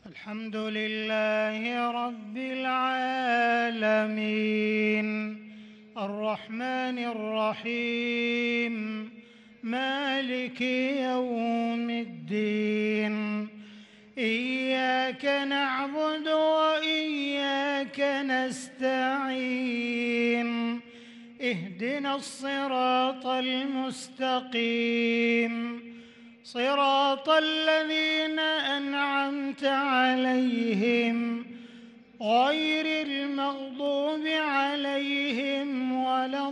الحمد لله رب العالمين الرحمن الرحيم مالك يوم الدين إياك نعبد وإياك نستعين اهدنا الصراط المستقيم صراط الذين أنعمت عليهم غير المغضوب عليهم ولا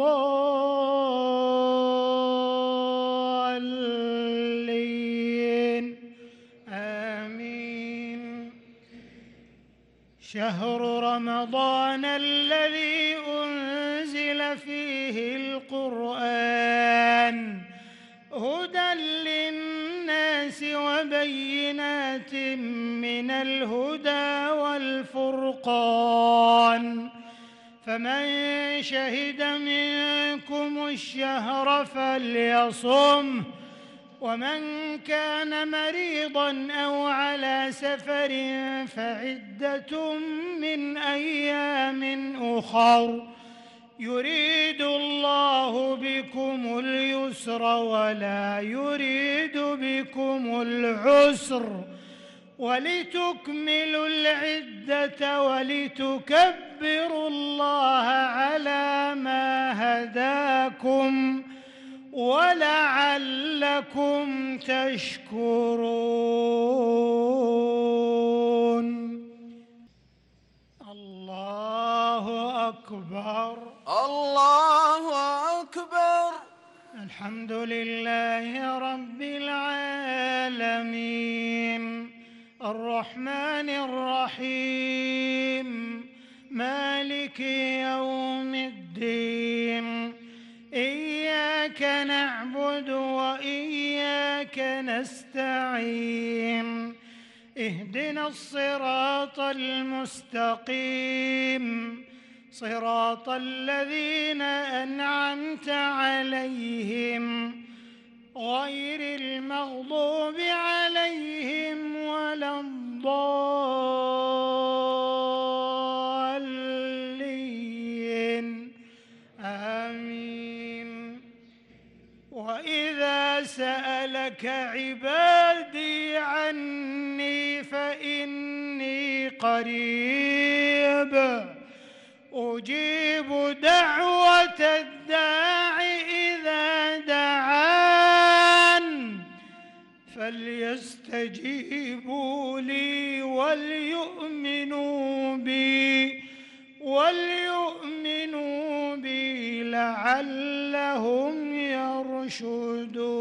الضالين آمين. شهر رمضان الذي أنزل فيه القرآن هدى للناس وبينات من الهدى والفرقان فمن شهد منكم الشهر فليصمه ومن كان مريضا أو على سفر فعدة من أيام أخر يريد الله بكم اليسر ولا يريد بكم العسر ولتكملوا العدة ولتكبروا الله على ما هداكم ولعلكم تشكرون. الله أكبر الله أكبر. الحمد لله رب العالمين الرحمن الرحيم مالك يوم الدين إياك نعبد وإياك نستعين اهدنا الصراط المستقيم صراط الذين أنعمت عليهم غير المغضوب عليهم ولا الضالين آمين. وإذا سألك عبادي عني فإني قريب أجيب دعوة الداع إذا دعان فليستجيبوا لي وليؤمنوا بي لعلهم يرشدون.